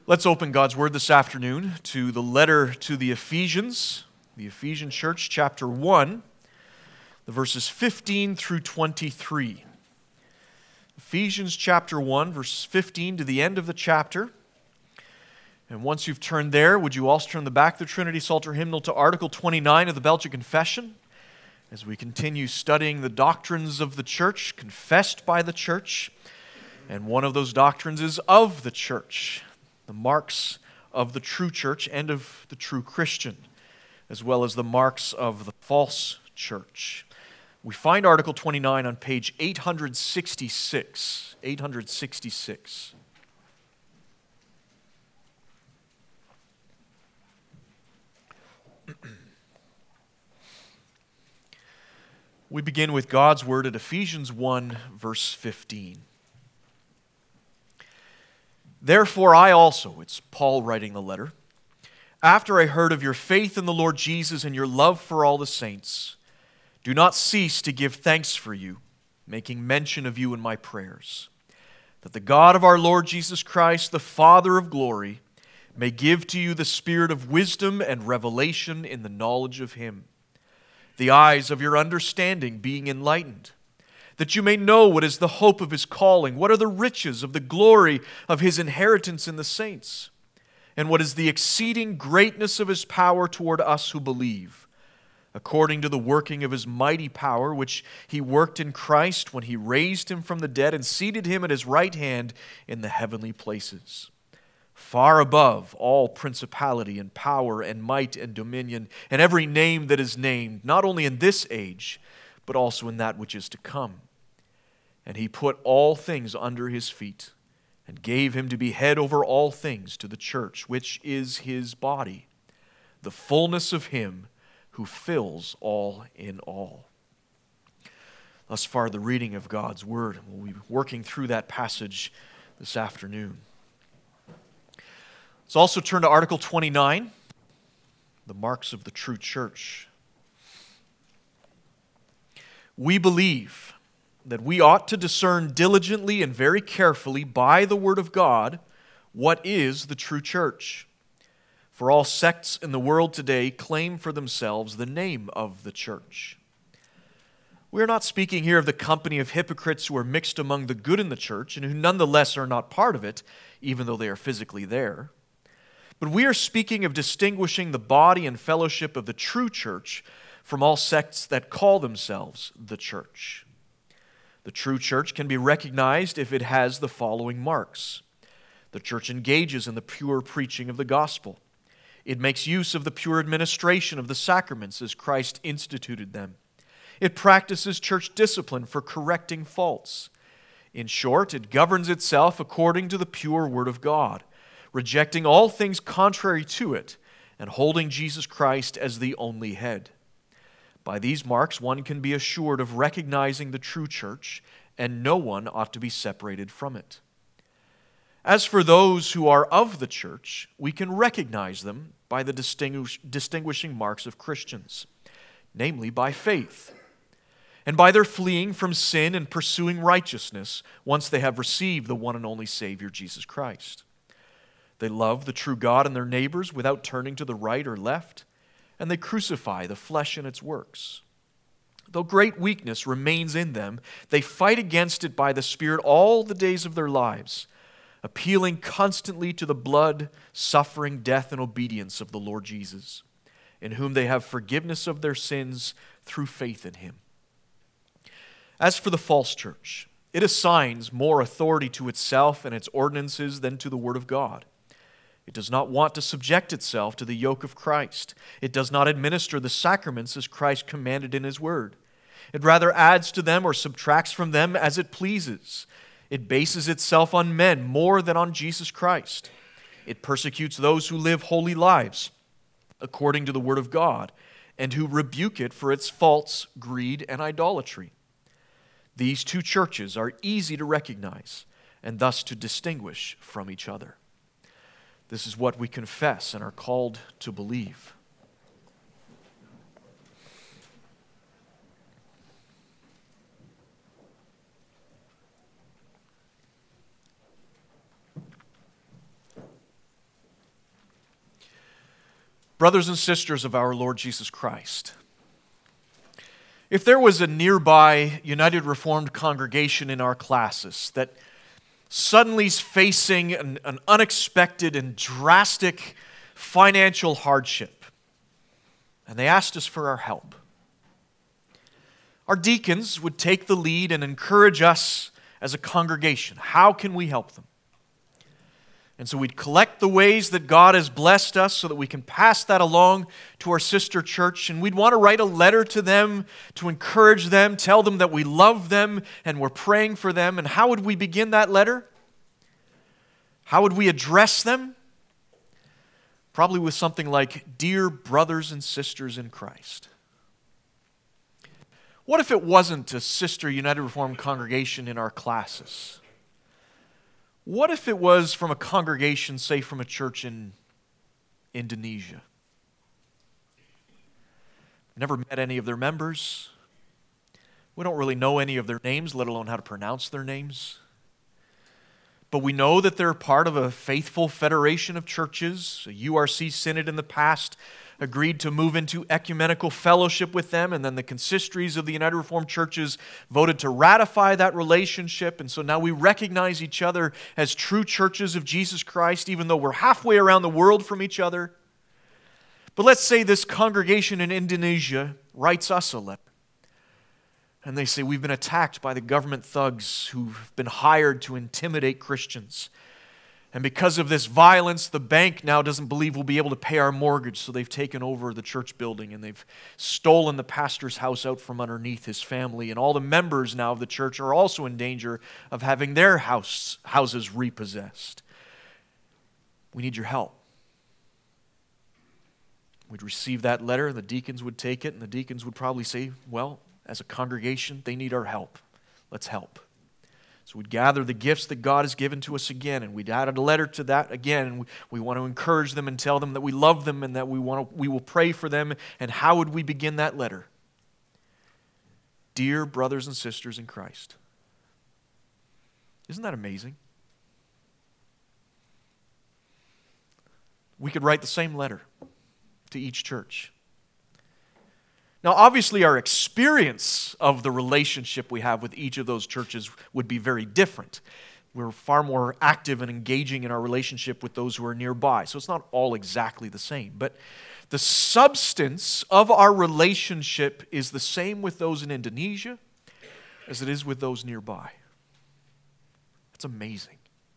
Let's open God's Word this afternoon to the letter to the Ephesian church, chapter 1, the verses 15 through 23. Ephesians chapter 1, verse 15 to the end of the chapter. And once you've turned there, would you also turn the back of the Trinity Psalter hymnal to Article 29 of the Belgian Confession, as we continue studying the doctrines of the church, confessed by the church. And one of those doctrines is of the church, the marks of the true church and of the true Christian, as well as the marks of the false church. We find Article 29 on page 866. 866. We begin with God's Word at Ephesians 1, verse 15. Therefore I also, it's Paul writing the letter, after I heard of your faith in the Lord Jesus and your love for all the saints, do not cease to give thanks for you, making mention of you in my prayers, that the God of our Lord Jesus Christ, the Father of glory, may give to you the spirit of wisdom and revelation in the knowledge of Him, the eyes of your understanding being enlightened, that you may know what is the hope of His calling, what are the riches of the glory of His inheritance in the saints, and what is the exceeding greatness of His power toward us who believe, according to the working of His mighty power, which He worked in Christ when He raised Him from the dead and seated Him at His right hand in the heavenly places, far above all principality and power and might and dominion, and every name that is named, not only in this age, but also in that which is to come. And He put all things under His feet, and gave Him to be head over all things to the church, which is His body, the fullness of Him who fills all in all. Thus far, the reading of God's Word. We'll be working through that passage this afternoon. Let's also turn to Article 29, the marks of the true church. We believe that we ought to discern diligently and very carefully by the Word of God what is the true church. For all sects in the world today claim for themselves the name of the church. We are not speaking here of the company of hypocrites who are mixed among the good in the church and who nonetheless are not part of it, even though they are physically there. But we are speaking of distinguishing the body and fellowship of the true church from all sects that call themselves the church. The true church can be recognized if it has the following marks. The church engages in the pure preaching of the gospel. It makes use of the pure administration of the sacraments as Christ instituted them. It practices church discipline for correcting faults. In short, it governs itself according to the pure Word of God, rejecting all things contrary to it, and holding Jesus Christ as the only head. By these marks, one can be assured of recognizing the true church, and no one ought to be separated from it. As for those who are of the church, we can recognize them by the distinguishing marks of Christians, namely by faith, and by their fleeing from sin and pursuing righteousness once they have received the one and only Savior, Jesus Christ. They love the true God and their neighbors without turning to the right or left, and they crucify the flesh and its works. Though great weakness remains in them, they fight against it by the Spirit all the days of their lives, appealing constantly to the blood, suffering, death, and obedience of the Lord Jesus, in whom they have forgiveness of their sins through faith in Him. As for the false church, it assigns more authority to itself and its ordinances than to the Word of God. It does not want to subject itself to the yoke of Christ. It does not administer the sacraments as Christ commanded in His Word. It rather adds to them or subtracts from them as it pleases. It bases itself on men more than on Jesus Christ. It persecutes those who live holy lives according to the Word of God and who rebuke it for its faults, greed, and idolatry. These two churches are easy to recognize and thus to distinguish from each other. This is what we confess and are called to believe. Brothers and sisters of our Lord Jesus Christ, if there was a nearby United Reformed congregation in our classes that suddenly is facing an unexpected and drastic financial hardship, and they asked us for our help, our deacons would take the lead and encourage us as a congregation. How can we help them? And so we'd collect the ways that God has blessed us so that we can pass that along to our sister church. And we'd want to write a letter to them to encourage them, tell them that we love them and we're praying for them. And how would we begin that letter? How would we address them? Probably with something like, "Dear brothers and sisters in Christ." What if it wasn't a sister United Reformed congregation in our classes? What if it was from a congregation, say from a church in Indonesia? Never met any of their members. We don't really know any of their names, let alone how to pronounce their names. But we know that they're part of a faithful federation of churches. A URC synod in the past agreed to move into ecumenical fellowship with them, and then the consistories of the United Reformed churches voted to ratify that relationship, and so now we recognize each other as true churches of Jesus Christ, even though we're halfway around the world from each other. But let's say this congregation in Indonesia writes us a letter, and they say, "We've been attacked by the government thugs who've been hired to intimidate Christians. And because of this violence, the bank now doesn't believe we'll be able to pay our mortgage, so they've taken over the church building and they've stolen the pastor's house out from underneath his family. And all the members now of the church are also in danger of having their houses repossessed. We need your help." We'd receive that letter, and the deacons would take it, and the deacons would probably say, "Well, as a congregation, they need our help. Let's help." So we'd gather the gifts that God has given to us again, and we'd add a letter to that again, and we want to encourage them and tell them that we love them and that we will pray for them. And how would we begin that letter? "Dear brothers and sisters in Christ." Isn't that amazing? We could write the same letter to each church. Now, obviously, our experience of the relationship we have with each of those churches would be very different. We're far more active and engaging in our relationship with those who are nearby, so it's not all exactly the same. But the substance of our relationship is the same with those in Indonesia as it is with those nearby. That's amazing.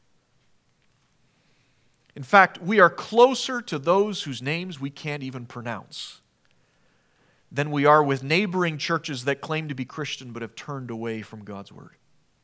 In fact, we are closer to those whose names we can't even pronounce than we are with neighboring churches that claim to be Christian but have turned away from God's Word.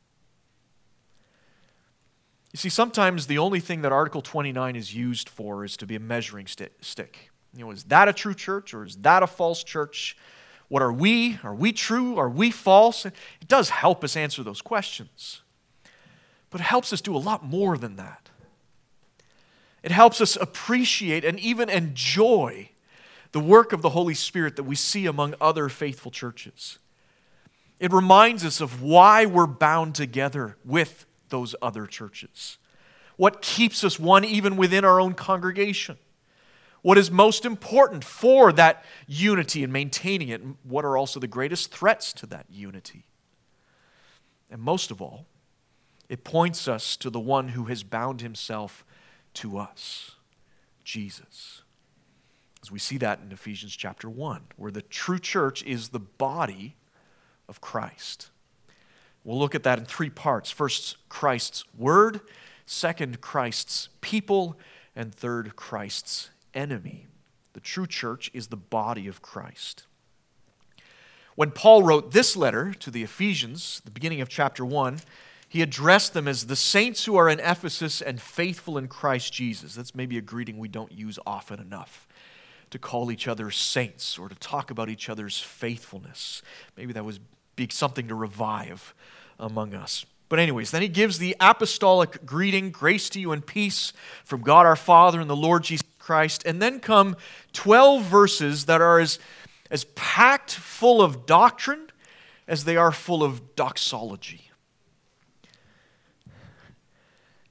You see, sometimes the only thing that Article 29 is used for is to be a measuring stick. Is that a true church or is that a false church? What are we? Are we true? Are we false? It does help us answer those questions. But it helps us do a lot more than that. It helps us appreciate and even enjoy the work of the Holy Spirit that we see among other faithful churches. It reminds us of why we're bound together with those other churches. What keeps us one even within our own congregation. What is most important for that unity and maintaining it, and what are also the greatest threats to that unity. And most of all, it points us to the one who has bound himself to us, Jesus. As we see that in Ephesians chapter 1, where the true church is the body of Christ. We'll look at that in three parts. First, Christ's word. Second, Christ's people. And third, Christ's enemy. The true church is the body of Christ. When Paul wrote this letter to the Ephesians, the beginning of chapter 1, he addressed them as the saints who are in Ephesus and faithful in Christ Jesus. That's maybe a greeting we don't use often enough, to call each other saints or to talk about each other's faithfulness. Maybe that would be something to revive among us. But anyways, then he gives the apostolic greeting, "Grace to you and peace from God our Father and the Lord Jesus Christ." And then come 12 verses that are as packed full of doctrine as they are full of doxology.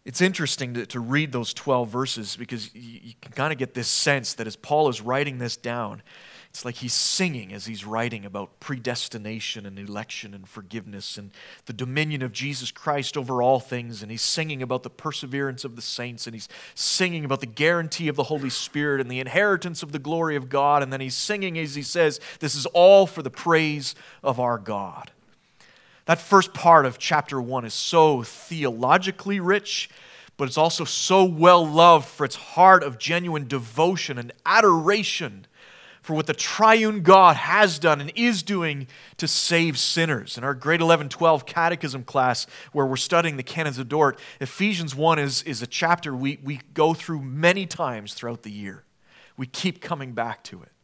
It's interesting to read those 12 verses because you can kind of get this sense that as Paul is writing this down, it's like he's singing as he's writing about predestination and election and forgiveness and the dominion of Jesus Christ over all things. And he's singing about the perseverance of the saints. And he's singing about the guarantee of the Holy Spirit and the inheritance of the glory of God. And then he's singing as he says, this is all for the praise of our God. That first part of chapter 1 is so theologically rich, but it's also so well loved for its heart of genuine devotion and adoration for what the triune God has done and is doing to save sinners. In our grade 11-12 catechism class where we're studying the canons of Dort, Ephesians 1 is a chapter we go through many times throughout the year. We keep coming back to it.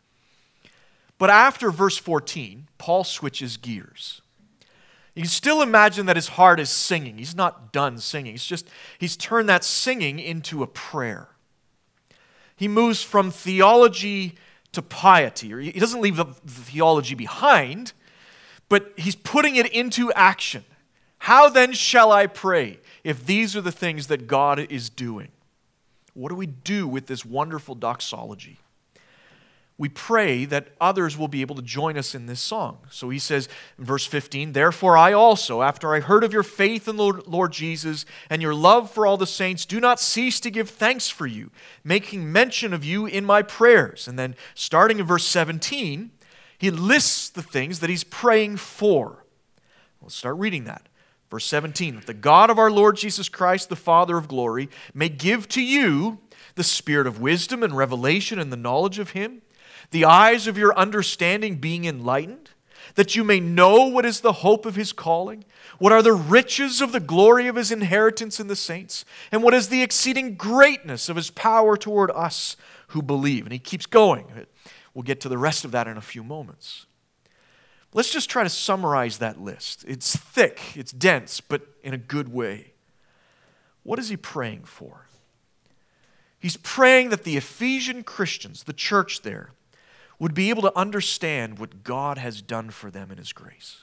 But after verse 14, Paul switches gears. You can still imagine that his heart is singing. He's not done singing. He's turned that singing into a prayer. He moves from theology to piety. Or he doesn't leave the theology behind, but he's putting it into action. How then shall I pray if these are the things that God is doing? What do we do with this wonderful doxology? We pray that others will be able to join us in this song. So he says in verse 15, therefore I also, after I heard of your faith in the Lord Jesus and your love for all the saints, do not cease to give thanks for you, making mention of you in my prayers. And then starting in verse 17, he lists the things that he's praying for. Let's start reading that. Verse 17, that the God of our Lord Jesus Christ, the Father of glory, may give to you the spirit of wisdom and revelation and the knowledge of him, the eyes of your understanding being enlightened, that you may know what is the hope of his calling, what are the riches of the glory of his inheritance in the saints, and what is the exceeding greatness of his power toward us who believe. And he keeps going. We'll get to the rest of that in a few moments. Let's just try to summarize that list. It's thick, it's dense, but in a good way. What is he praying for? He's praying that the Ephesian Christians, the church there, would be able to understand what God has done for them in his grace.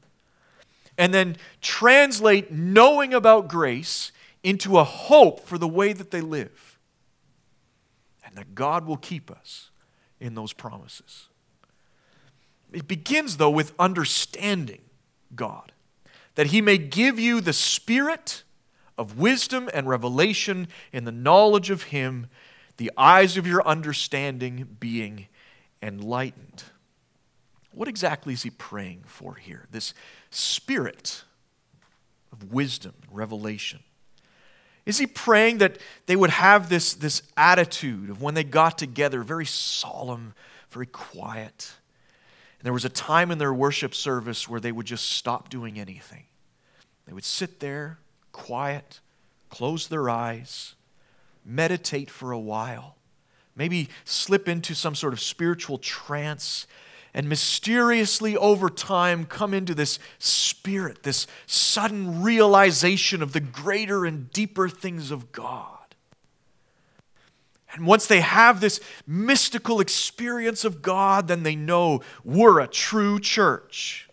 And then translate knowing about grace into a hope for the way that they live. And that God will keep us in those promises. It begins, though, with understanding God. That he may give you the spirit of wisdom and revelation in the knowledge of him, the eyes of your understanding being enlightened. What exactly is he praying for here? This spirit of wisdom and revelation. Is he praying that they would have this attitude of when they got together, very solemn, very quiet? And there was a time in their worship service where they would just stop doing anything. They would sit there, quiet, close their eyes, meditate for a while, maybe slip into some sort of spiritual trance, and mysteriously over time come into this spirit, this sudden realization of the greater and deeper things of God. And once they have this mystical experience of God, then they know we're a true church.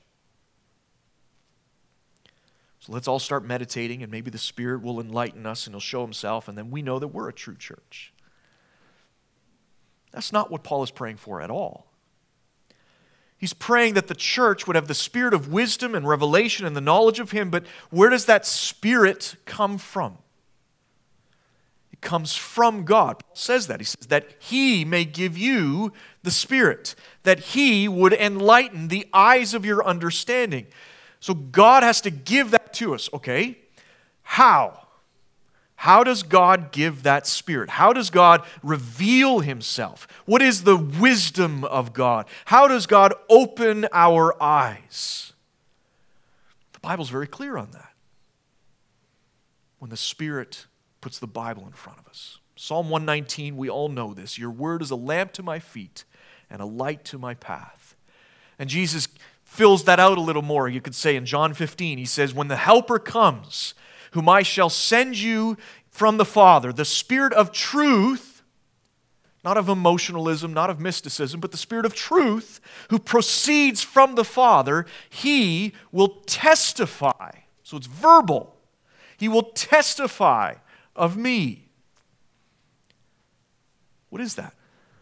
So let's all start meditating, and maybe the Spirit will enlighten us and he'll show himself, and then we know that we're a true church. That's not what Paul is praying for at all. He's praying that the church would have the spirit of wisdom and revelation and the knowledge of him, but where does that spirit come from? It comes from God. Paul says that. He says that he may give you the spirit, that he would enlighten the eyes of your understanding. So God has to give that to us, okay? How? How does God give that spirit? How does God reveal himself? What is the wisdom of God? How does God open our eyes? The Bible's very clear on that. When the Spirit puts the Bible in front of us. Psalm 119, we all know this. Your word is a lamp to my feet and a light to my path. And Jesus fills that out a little more. You could say in John 15, he says, when the Helper comes, whom I shall send you from the Father, the Spirit of truth, not of emotionalism, not of mysticism, but the Spirit of truth, who proceeds from the Father, he will testify. So it's verbal. He will testify of me. What is that?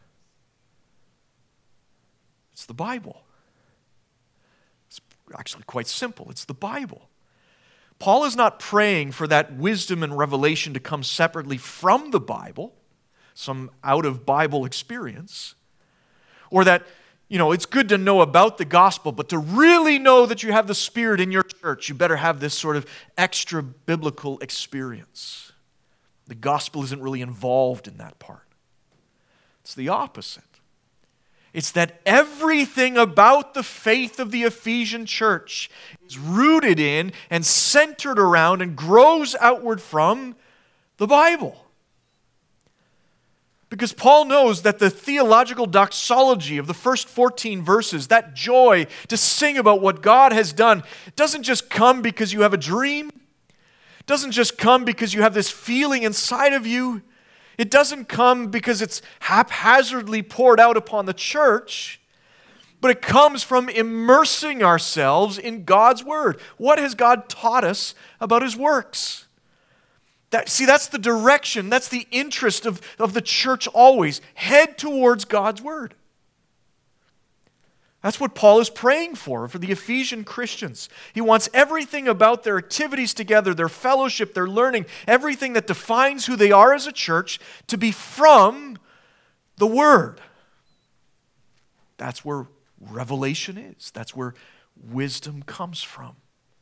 It's the Bible. It's actually quite simple. It's the Bible. Paul is not praying for that wisdom and revelation to come separately from the Bible, some out-of-Bible experience, or that, it's good to know about the gospel, but to really know that you have the Spirit in your church, you better have this sort of extra biblical experience. The gospel isn't really involved in that part. It's the opposite. It's that everything about the faith of the Ephesian church is rooted in and centered around and grows outward from the Bible. Because Paul knows that the theological doxology of the first 14 verses, that joy to sing about what God has done, doesn't just come because you have a dream. It doesn't just come because you have this feeling inside of you. It doesn't come because it's haphazardly poured out upon the church, but it comes from immersing ourselves in God's Word. What has God taught us about His works? That's the direction, that's the interest of the church always. Head towards God's Word. That's what Paul is praying for the Ephesian Christians. He wants everything about their activities together, their fellowship, their learning, everything that defines who they are as a church to be from the Word. That's where revelation is. That's where wisdom comes from.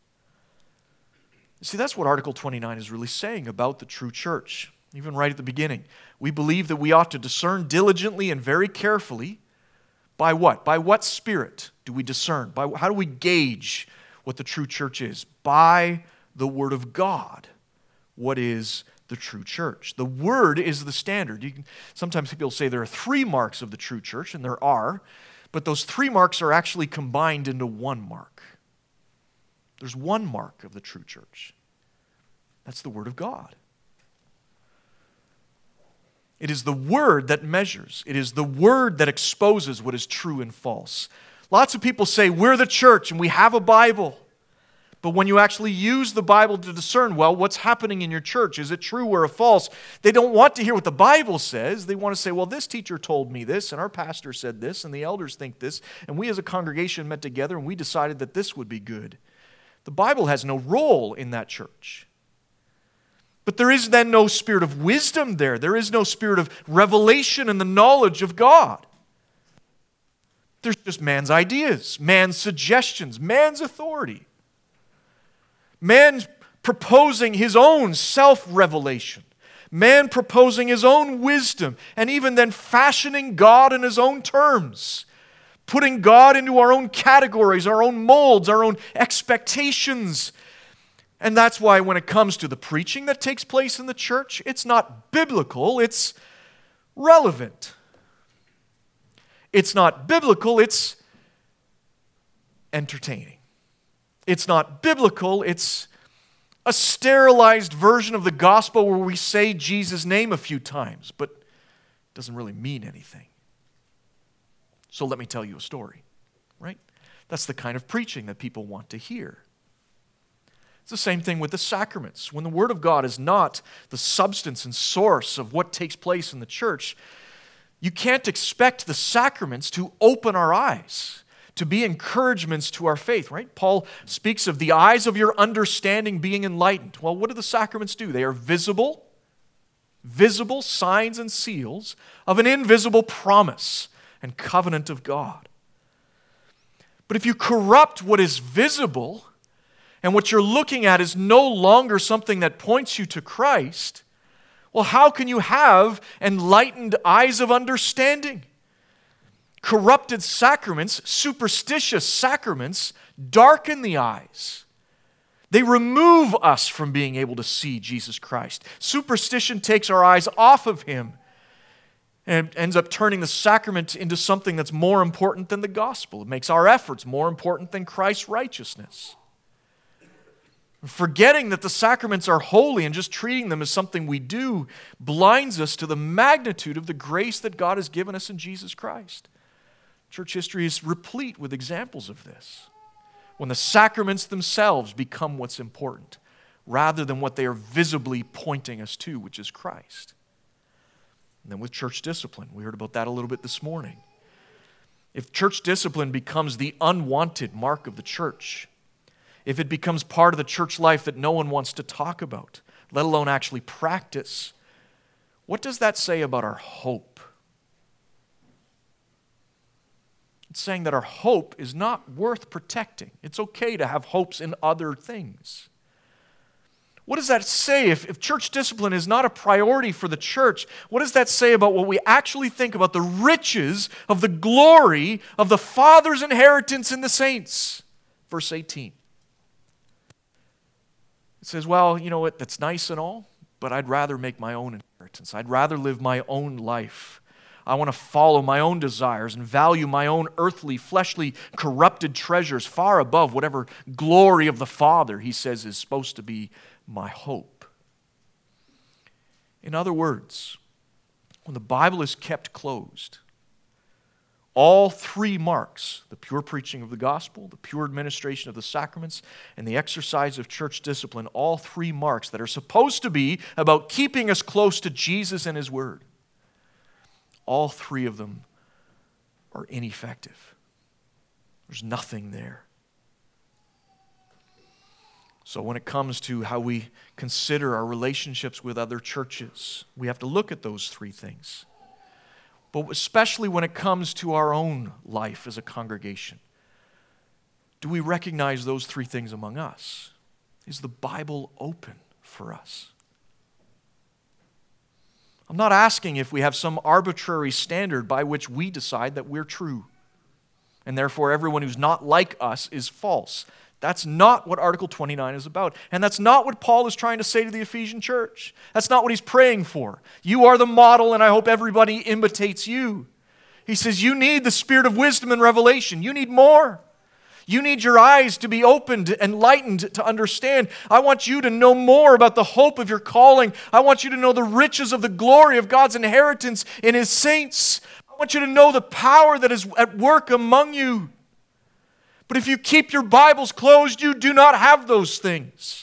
See, that's what Article 29 is really saying about the true church. Even right at the beginning. We believe that we ought to discern diligently and very carefully. By what? By what Spirit do we discern? How do we gauge what the true church is? By the Word of God. What is the true church? The Word is the standard. Sometimes people say there are 3 marks of the true church, and there are, but those 3 marks are actually combined into 1 mark. There's 1 mark of the true church. That's the Word of God. It is the Word that measures. It is the Word that exposes what is true and false. Lots of people say, we're the church and we have a Bible. But when you actually use the Bible to discern, well, what's happening in your church? Is it true or false? They don't want to hear what the Bible says. They want to say, well, this teacher told me this, and our pastor said this, and the elders think this, and we as a congregation met together and we decided that this would be good. The Bible has no role in that church. But there is then no spirit of wisdom there. There is no spirit of revelation and the knowledge of God. There's just man's ideas, man's suggestions, man's authority. Man proposing his own self-revelation. Man proposing his own wisdom. And even then fashioning God in his own terms. Putting God into our own categories, our own molds, our own expectations. And that's why when it comes to the preaching that takes place in the church, it's not biblical, it's relevant. It's not biblical, it's entertaining. It's not biblical, it's a sterilized version of the gospel where we say Jesus' name a few times, but it doesn't really mean anything. So let me tell you a story, right? That's the kind of preaching that people want to hear. It's the same thing with the sacraments. When the Word of God is not the substance and source of what takes place in the church, you can't expect the sacraments to open our eyes, to be encouragements to our faith, right? Paul speaks of the eyes of your understanding being enlightened. Well, what do the sacraments do? They are visible signs and seals of an invisible promise and covenant of God. But if you corrupt what is visible, and what you're looking at is no longer something that points you to Christ, well, how can you have enlightened eyes of understanding? Corrupted sacraments, superstitious sacraments, darken the eyes. They remove us from being able to see Jesus Christ. Superstition takes our eyes off of Him and ends up turning the sacrament into something that's more important than the gospel. It makes our efforts more important than Christ's righteousness. Forgetting that the sacraments are holy and just treating them as something we do blinds us to the magnitude of the grace that God has given us in Jesus Christ. Church history is replete with examples of this. When the sacraments themselves become what's important, rather than what they are visibly pointing us to, which is Christ. And then with church discipline, we heard about that a little bit this morning. If church discipline becomes the unwanted mark of the church, if it becomes part of the church life that no one wants to talk about, let alone actually practice, what does that say about our hope? It's saying that our hope is not worth protecting. It's okay to have hopes in other things. What does that say if church discipline is not a priority for the church? What does that say about what we actually think about the riches of the glory of the Father's inheritance in the saints? Verse 18. It says, well, you know what, that's nice and all, but I'd rather make my own inheritance. I'd rather live my own life. I want to follow my own desires and value my own earthly, fleshly, corrupted treasures far above whatever glory of the Father, he says, is supposed to be my hope. In other words, when the Bible is kept closed, all three marks, the pure preaching of the gospel, the pure administration of the sacraments, and the exercise of church discipline, all three marks that are supposed to be about keeping us close to Jesus and His Word, all three of them are ineffective. There's nothing there. So when it comes to how we consider our relationships with other churches, we have to look at those three things. But especially when it comes to our own life as a congregation, do we recognize those three things among us? Is the Bible open for us? I'm not asking if we have some arbitrary standard by which we decide that we're true, and therefore everyone who's not like us is false. That's not what Article 29 is about. And that's not what Paul is trying to say to the Ephesian church. That's not what he's praying for. You are the model, and I hope everybody imitates you. He says you need the spirit of wisdom and revelation. You need more. You need your eyes to be opened, enlightened to understand. I want you to know more about the hope of your calling. I want you to know the riches of the glory of God's inheritance in His saints. I want you to know the power that is at work among you. But if you keep your Bibles closed, you do not have those things.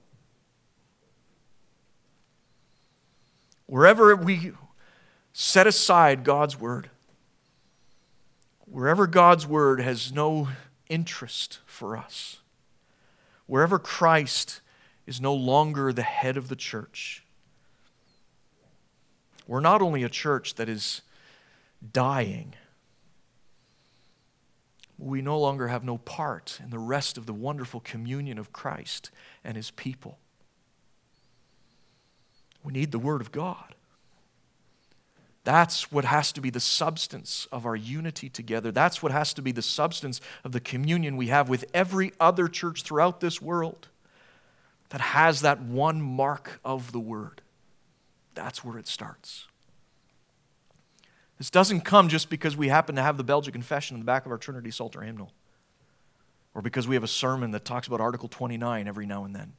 Wherever we set aside God's Word, wherever God's Word has no interest for us, wherever Christ is no longer the head of the church, we're not only a church that is dying, we no longer have no part in the rest of the wonderful communion of Christ and His people. We need the Word of God. That's what has to be the substance of our unity together. That's what has to be the substance of the communion we have with every other church throughout this world that has that one mark of the Word. That's where it starts. This doesn't come just because we happen to have the Belgian Confession in the back of our Trinity Psalter hymnal, or because we have a sermon that talks about Article 29 every now and then.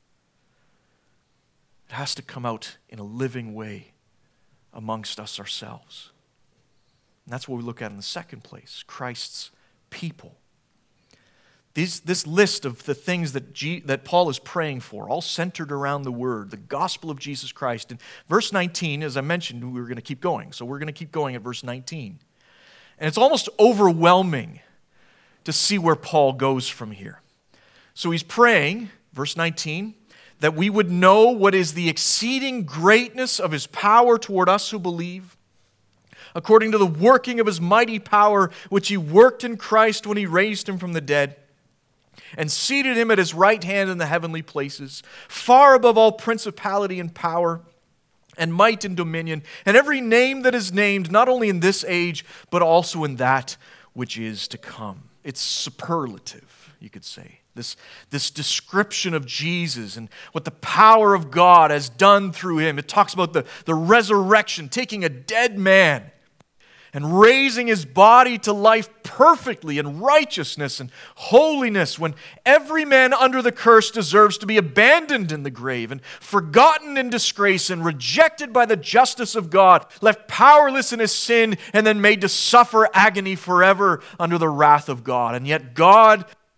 It has to come out in a living way amongst us ourselves. And that's what we look at in the second place, Christ's people. This list of the things that Paul is praying for, all centered around the Word, the gospel of Jesus Christ. In verse 19, as I mentioned, we were going to keep going. So we're going to keep going at verse 19. And it's almost overwhelming to see where Paul goes from here. So he's praying, verse 19, that we would know what is the exceeding greatness of His power toward us who believe, according to the working of His mighty power, which He worked in Christ when He raised Him from the dead, and seated Him at His right hand in the heavenly places, far above all principality and power, and might and dominion, and every name that is named, not only in this age, but also in that which is to come. It's superlative, you could say. This description of Jesus and what the power of God has done through Him. It talks about the resurrection, taking a dead man and raising His body to life perfectly in righteousness and holiness, when every man under the curse deserves to be abandoned in the grave and forgotten in disgrace and rejected by the justice of God, left powerless in his sin, and then made to suffer agony forever under the wrath of God. And yet God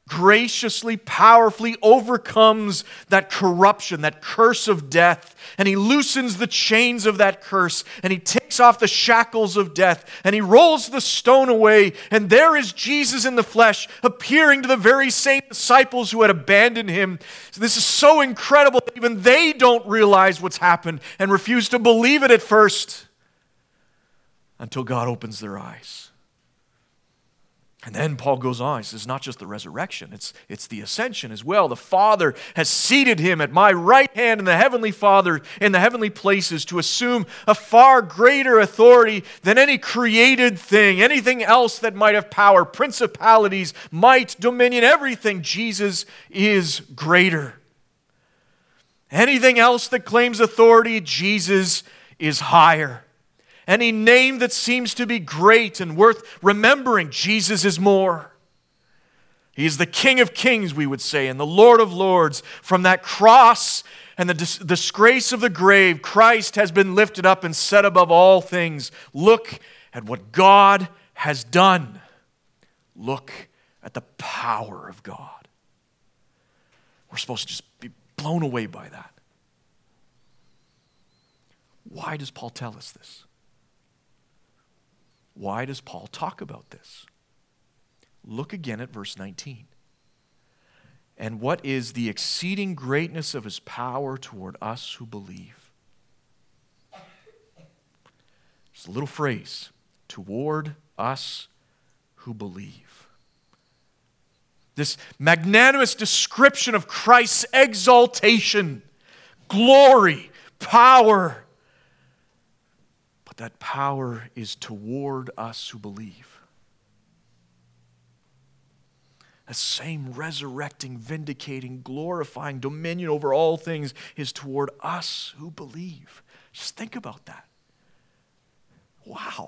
graciously, powerfully overcomes that corruption, that curse of death, and He loosens the chains of that curse, and He takes off the shackles of death, and He rolls the stone away, and there is Jesus in the flesh, appearing to the very same disciples who had abandoned Him. So this is so incredible that even they don't realize what's happened and refuse to believe it at first until God opens their eyes. And then Paul goes on, he says, not just the resurrection, it's the ascension as well. The Father has seated Him at my right hand in the heavenly Father, in the heavenly places, to assume a far greater authority than any created thing, anything else that might have power, principalities, might, dominion, everything. Jesus is greater. Anything else that claims authority, Jesus is higher. Any name that seems to be great and worth remembering, Jesus is more. He is the King of kings, we would say, and the Lord of lords. From that cross and the disgrace of the grave, Christ has been lifted up and set above all things. Look at what God has done. Look at the power of God. We're supposed to just be blown away by that. Why does Paul tell us this? Why does Paul talk about this? Look again at verse 19. And what is the exceeding greatness of His power toward us who believe? It's a little phrase, toward us who believe. This magnanimous description of Christ's exaltation, glory, power. That power is toward us who believe. The same resurrecting, vindicating, glorifying dominion over all things is toward us who believe. Just think about that. Wow.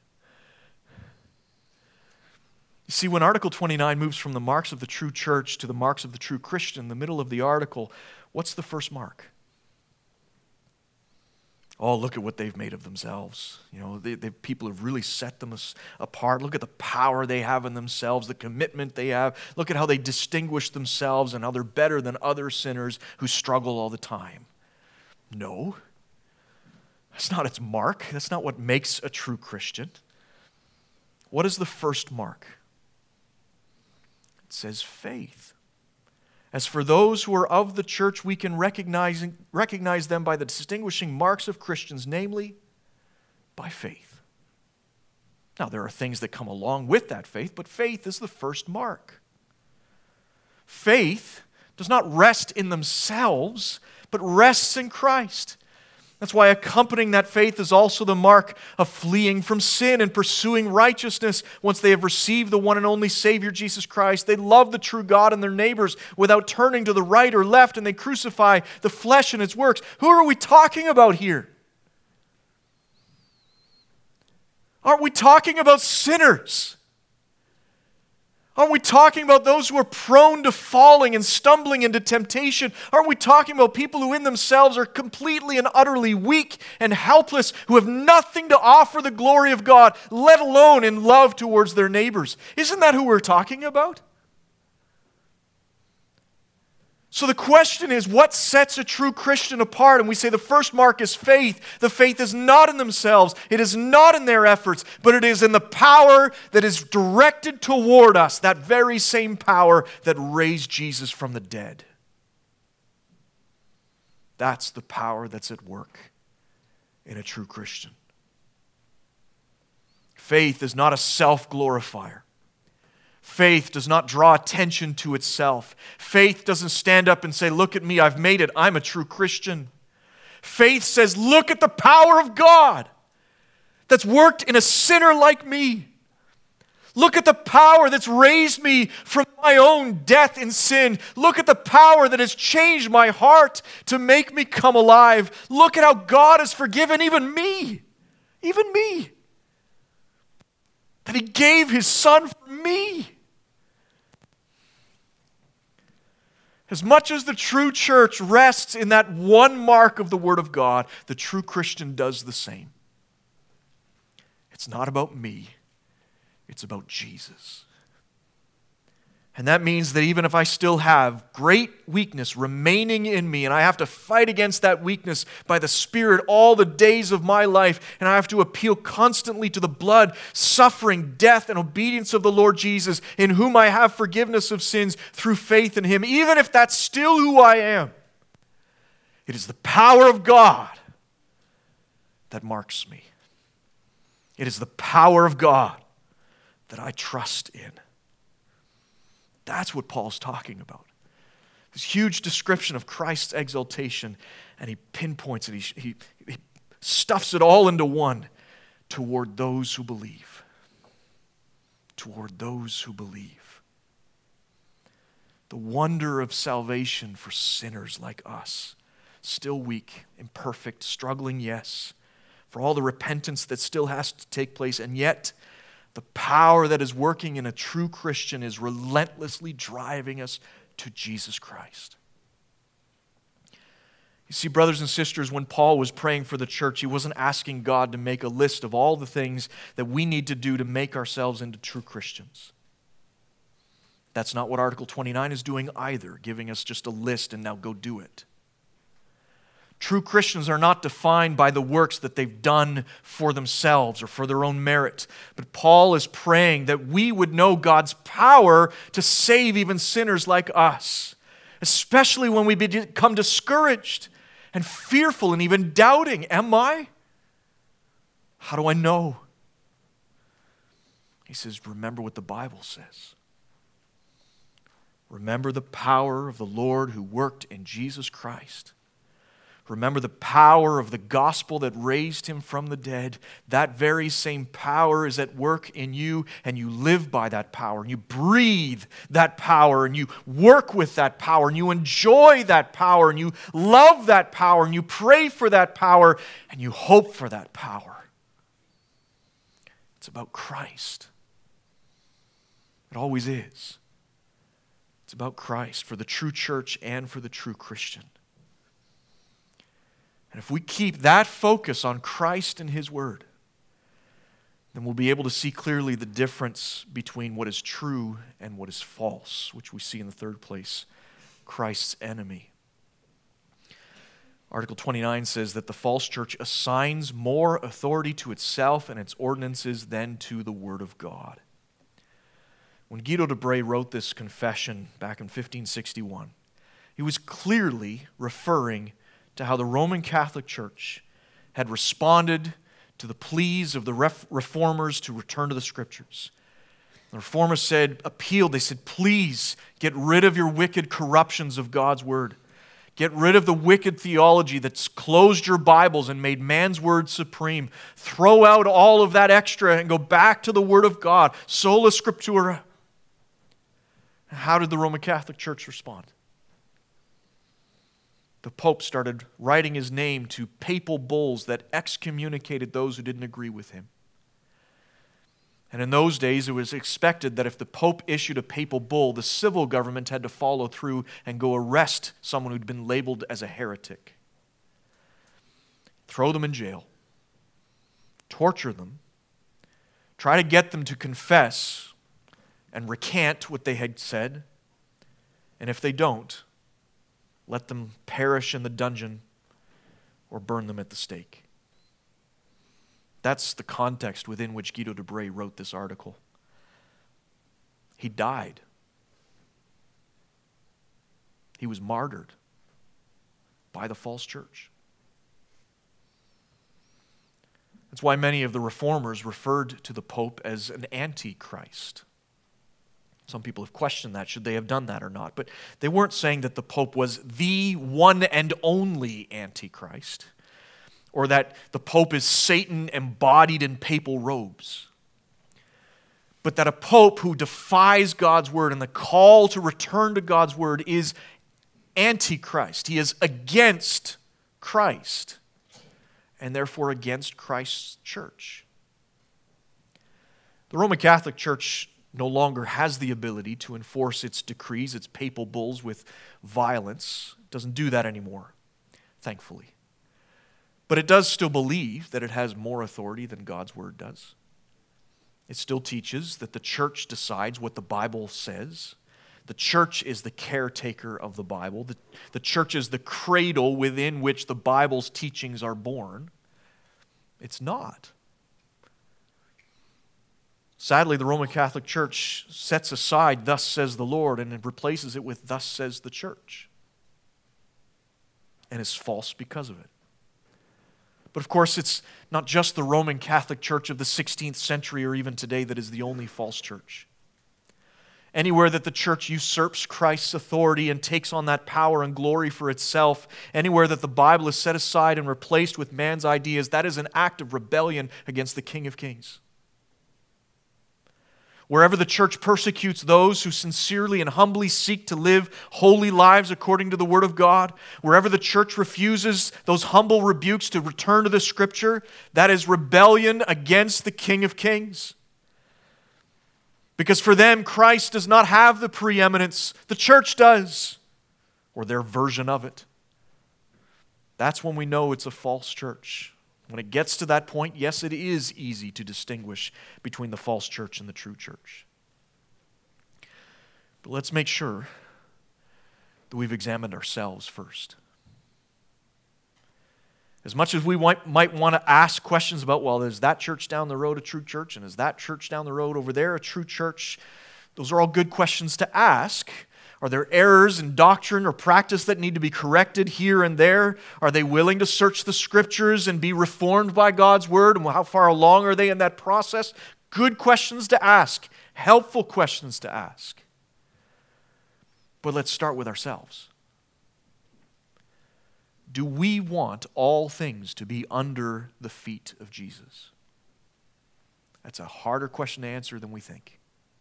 You see, when Article 29 moves from the marks of the true church to the marks of the true Christian, in the middle of the article, what's the first mark? Oh, look at what they've made of themselves. You know, people have really set them apart. Look at the power they have in themselves, the commitment they have. Look at how they distinguish themselves and how they're better than other sinners who struggle all the time. No, that's not its mark. That's not what makes a true Christian. What is the first mark? It says faith. As for those who are of the church, we can recognize them by the distinguishing marks of Christians, namely, by faith. Now, there are things that come along with that faith, but faith is the first mark. Faith does not rest in themselves, but rests in Christ. That's why accompanying that faith is also the mark of fleeing from sin and pursuing righteousness. Once they have received the one and only Savior, Jesus Christ, they love the true God and their neighbors without turning to the right or left, and they crucify the flesh and its works. Who are we talking about here? Aren't we talking about sinners? Aren't we talking about those who are prone to falling and stumbling into temptation? Aren't we talking about people who in themselves are completely and utterly weak and helpless, who have nothing to offer the glory of God, let alone in love towards their neighbors? Isn't that who we're talking about? So the question is, what sets a true Christian apart? And we say the first mark is faith. The faith is not in themselves. It is not in their efforts, but it is in the power that is directed toward us, that very same power that raised Jesus from the dead. That's the power that's at work in a true Christian. Faith is not a self-glorifier. Faith does not draw attention to itself. Faith doesn't stand up and say, look at me, I've made it, I'm a true Christian. Faith says, look at the power of God that's worked in a sinner like me. Look at the power that's raised me from my own death and sin. Look at the power that has changed my heart to make me come alive. Look at how God has forgiven even me. That He gave His Son for me. As much as the true church rests in that one mark of the Word of God, the true Christian does the same. It's not about me. It's about Jesus. And that means that even if I still have great weakness remaining in me, and I have to fight against that weakness by the Spirit all the days of my life, and I have to appeal constantly to the blood, suffering, death, and obedience of the Lord Jesus, in whom I have forgiveness of sins through faith in Him, even if that's still who I am, it is the power of God that marks me. It is the power of God that I trust in. That's what Paul's talking about. This huge description of Christ's exaltation, and he pinpoints it, he stuffs it all into one, toward those who believe. Toward those who believe. The wonder of salvation for sinners like us, still weak, imperfect, struggling, yes, for all the repentance that still has to take place, and yet the power that is working in a true Christian is relentlessly driving us to Jesus Christ. You see, brothers and sisters, when Paul was praying for the church, he wasn't asking God to make a list of all the things that we need to do to make ourselves into true Christians. That's not what Article 29 is doing either, giving us just a list and now go do it. True Christians are not defined by the works that they've done for themselves or for their own merit. But Paul is praying that we would know God's power to save even sinners like us, especially when we become discouraged and fearful and even doubting. Am I? How do I know? He says, remember what the Bible says. Remember the power of the Lord who worked in Jesus Christ. Remember the power of the gospel that raised Him from the dead. That very same power is at work in you, and you live by that power, and you breathe that power, and you work with that power, and you enjoy that power, and you love that power, and you pray for that power, and you hope for that power. It's about Christ. It always is. It's about Christ for the true church and for the true Christian. And if we keep that focus on Christ and His Word, then we'll be able to see clearly the difference between what is true and what is false, which we see in the third place, Christ's enemy. Article 29 says that the false church assigns more authority to itself and its ordinances than to the Word of God. When Guido de Brès wrote this confession back in 1561, he was clearly referring to how the Roman Catholic Church had responded to the pleas of the reformers to return to the Scriptures. The reformers appealed, they said, please get rid of your wicked corruptions of God's Word. Get rid of the wicked theology that's closed your Bibles and made man's word supreme. Throw out all of that extra and go back to the Word of God. Sola Scriptura. How did the Roman Catholic Church respond? The Pope started writing his name to papal bulls that excommunicated those who didn't agree with him. And in those days, it was expected that if the Pope issued a papal bull, the civil government had to follow through and go arrest someone who'd been labeled as a heretic. Throw them in jail. Torture them. Try to get them to confess and recant what they had said. And if they don't, let them perish in the dungeon or burn them at the stake. That's the context within which Guido de Brès wrote this article. He died. He was martyred by the false church. That's why many of the reformers referred to the Pope as an antichrist. Some people have questioned that, should they have done that or not. But they weren't saying that the Pope was the one and only Antichrist, or that the Pope is Satan embodied in papal robes. But that a Pope who defies God's Word and the call to return to God's Word is Antichrist. He is against Christ, and therefore against Christ's church. The Roman Catholic Church no longer has the ability to enforce its decrees, its papal bulls, with violence. It doesn't do that anymore, thankfully. But it does still believe that it has more authority than God's Word does. It still teaches that the church decides what the Bible says, The church is the caretaker of the Bible. The church is the cradle within which the Bible's teachings are born. It's not. Sadly, the Roman Catholic Church sets aside, "Thus says the Lord," and it replaces it with, "Thus says the church," and is false because of it. But of course, it's not just the Roman Catholic Church of the 16th century or even today that is the only false church. Anywhere that the church usurps Christ's authority and takes on that power and glory for itself, anywhere that the Bible is set aside and replaced with man's ideas, that is an act of rebellion against the King of Kings. Wherever the church persecutes those who sincerely and humbly seek to live holy lives according to the Word of God, wherever the church refuses those humble rebukes to return to the Scripture, that is rebellion against the King of Kings. Because for them, Christ does not have the preeminence. The church does, or their version of it. That's when we know it's a false church. When it gets to that point, yes, it is easy to distinguish between the false church and the true church. But let's make sure that we've examined ourselves first. As much as we might want to ask questions about, well, is that church down the road a true church? And is that church down the road over there a true church? Those are all good questions to ask. Are there errors in doctrine or practice that need to be corrected here and there? Are they willing to search the Scriptures and be reformed by God's Word? And how far along are they in that process? Good questions to ask. Helpful questions to ask. But let's start with ourselves. Do we want all things to be under the feet of Jesus? That's a harder question to answer than we think.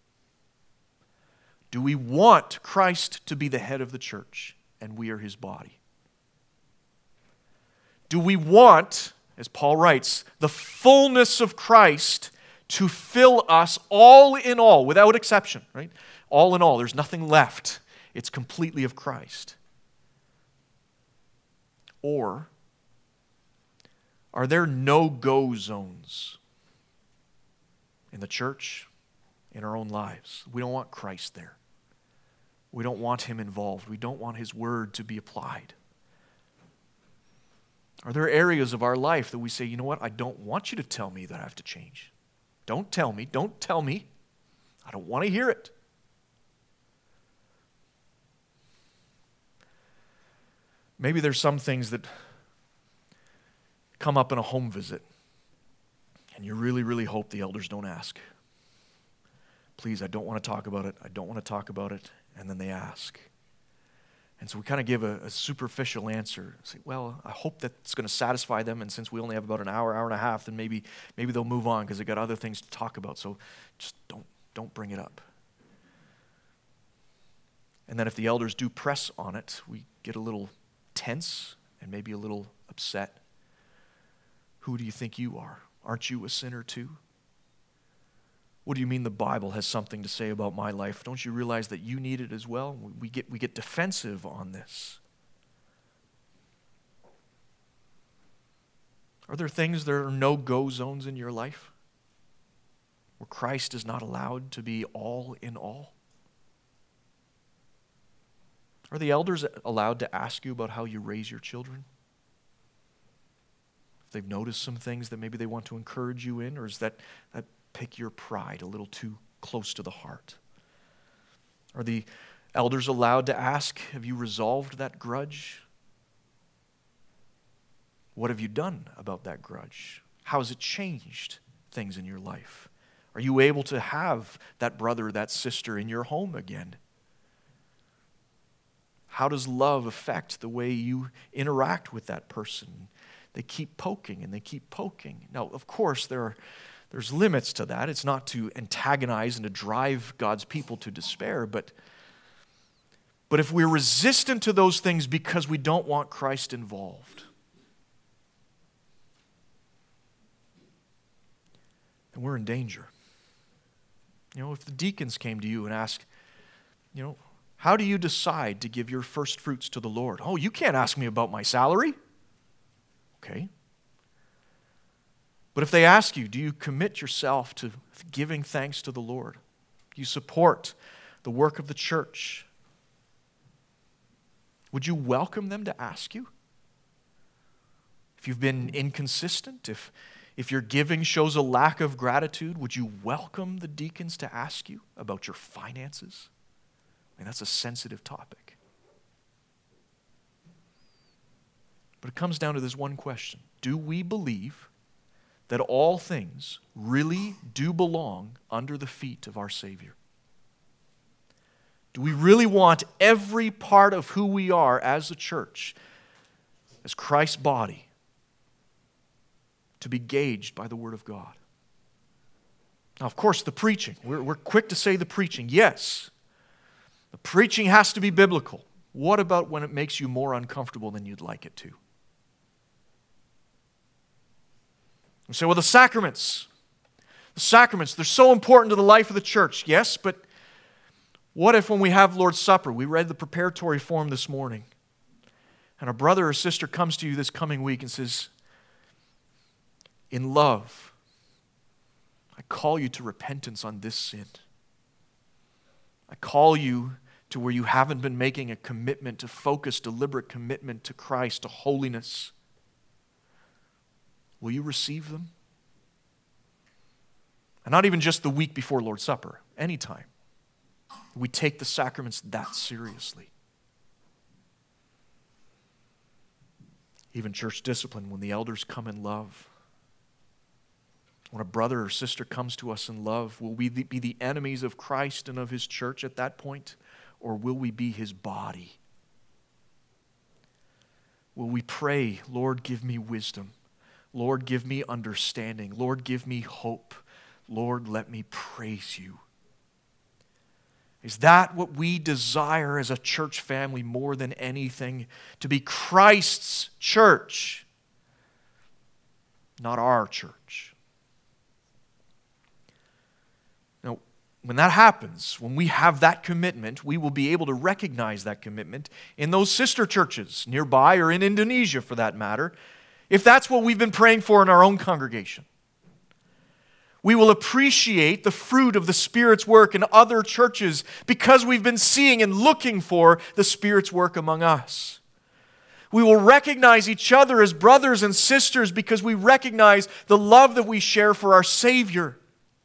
Do we want Christ to be the head of the church and we are His body? Do we want, as Paul writes, the fullness of Christ to fill us all in all, without exception, right? All in all, there's nothing left. It's completely of Christ. Or are there no-go zones in the church, in our own lives? We don't want Christ there. We don't want Him involved. We don't want His Word to be applied. Are there areas of our life that we say, you know what, I don't want you to tell me that I have to change. Don't tell me. Don't tell me. I don't want to hear it. Maybe there's some things that come up in a home visit, and you really, really hope the elders don't ask. Please, I don't want to talk about it. I don't want to talk about it. And then they ask. And so we kind of give a superficial answer. Say, well, I hope that's going to satisfy them, and since we only have about an hour, hour and a half, then maybe they'll move on because they've got other things to talk about. So just don't bring it up. And then if the elders do press on it, we get a little tense and maybe a little upset. Who do you think you are? Aren't you a sinner too? What do you mean the Bible has something to say about my life? Don't you realize that you need it as well? We get defensive on this. Are there things, there are no-go zones in your life where Christ is not allowed to be all in all? Are the elders allowed to ask you about how you raise your children? If they've noticed some things that maybe they want to encourage you in, or is that pick your pride a little too close to the heart? Are the elders allowed to ask, have you resolved that grudge? What have you done about that grudge? How has it changed things in your life? Are you able to have that brother, that sister in your home again? How does love affect the way you interact with that person? They keep poking and they keep poking. Now, of course, there's limits to that. It's not to antagonize and to drive God's people to despair, but if we're resistant to those things because we don't want Christ involved, then we're in danger. If the deacons came to you and asked, how do you decide to give your first fruits to the Lord? Oh, you can't ask me about my salary. Okay. But if they ask you, do you commit yourself to giving thanks to the Lord? Do you support the work of the church, would you welcome them to ask you? If you've been inconsistent, if your giving shows a lack of gratitude, would you welcome the deacons to ask you about your finances? I mean, that's a sensitive topic. But it comes down to this one question. Do we believe that all things really do belong under the feet of our Savior? Do we really want every part of who we are as a church, as Christ's body, to be gauged by the Word of God? Now, of course, the preaching. We're quick to say the preaching. Yes, the preaching has to be biblical. What about when it makes you more uncomfortable than you'd like it to? We say, well, the sacraments, they're so important to the life of the church. Yes, but what if when we have Lord's Supper, we read the preparatory form this morning, and a brother or sister comes to you this coming week and says, in love, I call you to repentance on this sin. I call you to where you haven't been making a commitment, to focus, deliberate commitment to Christ, to holiness. Will you receive them? And not even just the week before Lord's Supper, anytime. We take the sacraments that seriously. Even church discipline, when the elders come in love, when a brother or sister comes to us in love, will we be the enemies of Christ and of His church at that point? Or will we be His body? Will we pray, Lord, give me wisdom. Lord, give me understanding. Lord, give me hope. Lord, let me praise you. Is that what we desire as a church family more than anything? To be Christ's church, not our church. Now, when that happens, when we have that commitment, we will be able to recognize that commitment in those sister churches nearby or in Indonesia for that matter, if that's what we've been praying for in our own congregation. We will appreciate the fruit of the Spirit's work in other churches because we've been seeing and looking for the Spirit's work among us. We will recognize each other as brothers and sisters because we recognize the love that we share for our Savior.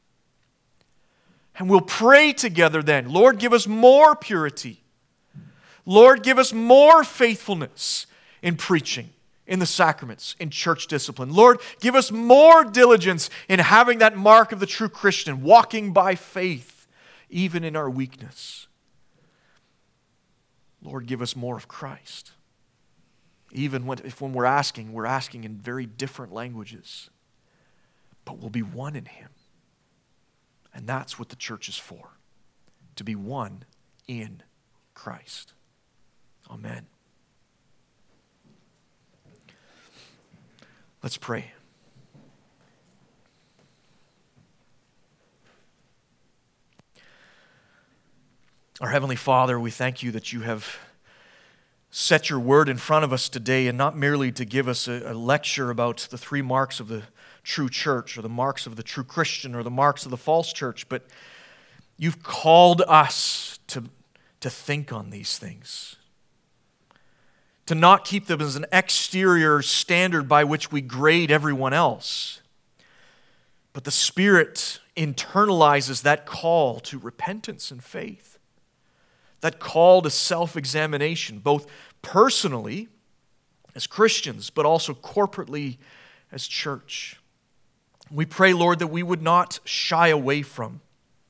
And we'll pray together then, Lord, give us more purity. Lord, give us more faithfulness in preaching, in the sacraments, in church discipline. Lord, give us more diligence in having that mark of the true Christian, walking by faith, even in our weakness. Lord, give us more of Christ. Even when we're asking in very different languages. But we'll be one in Him. And that's what the church is for. To be one in Christ. Amen. Let's pray. Our Heavenly Father, we thank you that you have set your word in front of us today, and not merely to give us a lecture about the 3 marks of the true church, or the marks of the true Christian, or the marks of the false church, but you've called us to think on these things. To not keep them as an exterior standard by which we grade everyone else. But the Spirit internalizes that call to repentance and faith. That call to self-examination, both personally as Christians, but also corporately as church. We pray, Lord, that we would not shy away from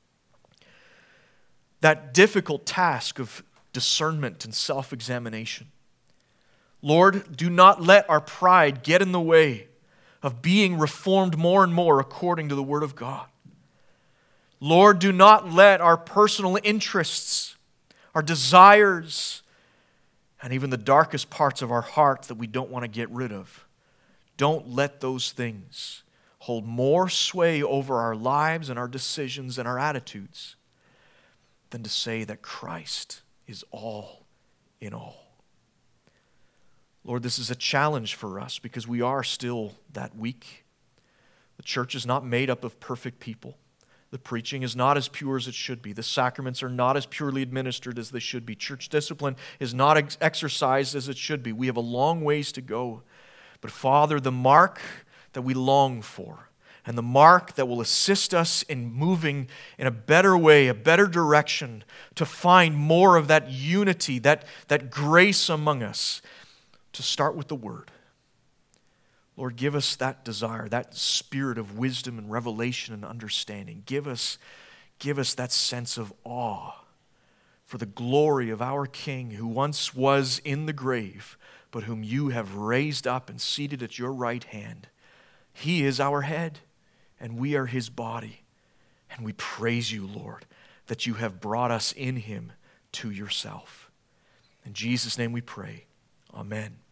that difficult task of discernment and self-examination. Lord, do not let our pride get in the way of being reformed more and more according to the Word of God. Lord, do not let our personal interests, our desires, and even the darkest parts of our heart that we don't want to get rid of, don't let those things hold more sway over our lives and our decisions and our attitudes than to say that Christ is all in all. Lord, this is a challenge for us because we are still that weak. The church is not made up of perfect people. The preaching is not as pure as it should be. The sacraments are not as purely administered as they should be. Church discipline is not exercised as it should be. We have a long ways to go. But Father, the mark that we long for, and the mark that will assist us in moving in a better way, a better direction, to find more of that unity, that grace among us, to start with the Word. Lord, give us that desire, that spirit of wisdom and revelation and understanding. Give us that sense of awe for the glory of our King who once was in the grave, but whom you have raised up and seated at your right hand. He is our head, and we are his body. And we praise you, Lord, that you have brought us in him to yourself. In Jesus' name we pray. Amen.